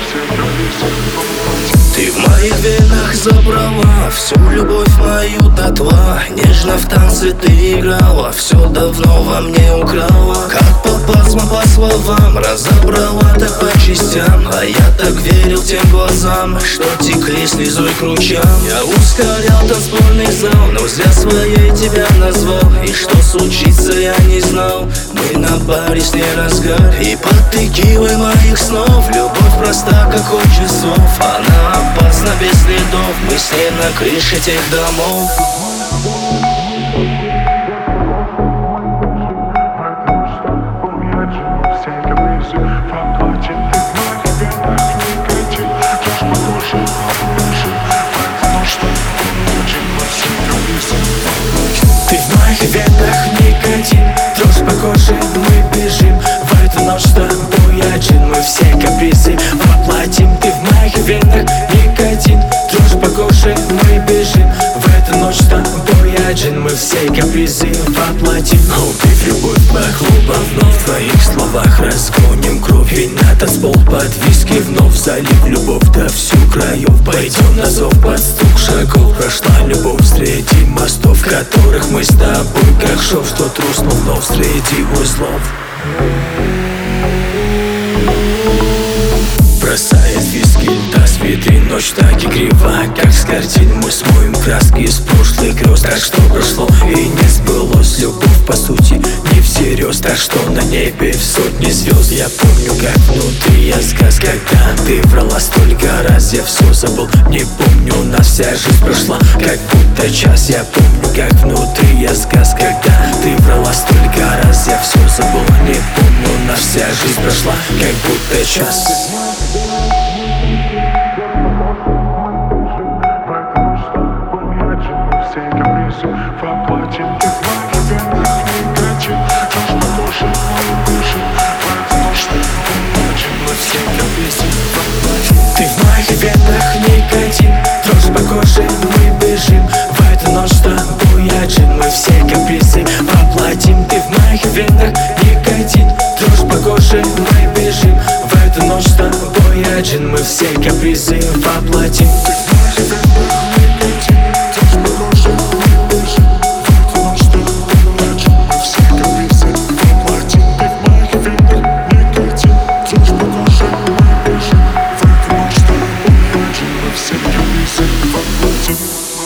Ты в моих венах забрала всю любовь мою дотла. Нежно в танце ты играла, все давно во мне украла. Как по пазмам, по словам, разобрала так по частям. А я так верил тем глазам, что текли слезой к ручьям. Я ускорял танцпольный зал, но зря своей тебя назвал. И что случится, я не знал. Мы на баре с ней разгар, и под текилой моих снов любовь проста, как ход часов. Она опасна без следов, мы с ней на крыше тех домов. Ты в моих венах никотин, дрожь по коже, мы бежим в эту ночь с тобой один, мы все капризы воплотим. Ты в моих венах никотин, дрожь по коже, мы бежим в эту ночь с тобой один, мы все капризы воплотим. Убив любовь по клубам, вновь в твоих словах разгоним кровь. Вина танцпол под виски, вновь залив любовь до всю краев. Пойдем на зов под стук шагов, прошла любовь среди мостов, в которых мы с тобой как шов, что труснул вновь среди узлов. Бросает виски льда с витрин, ночь так и крива, как с картин. Мы смоем краски из прошлых грез, так что прошло и не сбылось. Любовь по сути не всерьез, так что на небе в сотни звезд. Я помню, как внутри я сказ, когда ты врала столько раз, я все забыл. Не помню, у нас вся жизнь прошла, как будто час. Я помню, как внутри я сказ, когда ты врала столько раз, я все забыл. Не помню, у нас вся жизнь прошла, как будто час. Ты в моих венах никотин, дрожь по коже, мы бежим в эту ночь с тобой один, мы все капризы воплотим. Ты в моих венах никотин, дрожь по коже, мы бежим в эту ночь с тобой один, мы все капризы воплотим. Все капризы воплотим.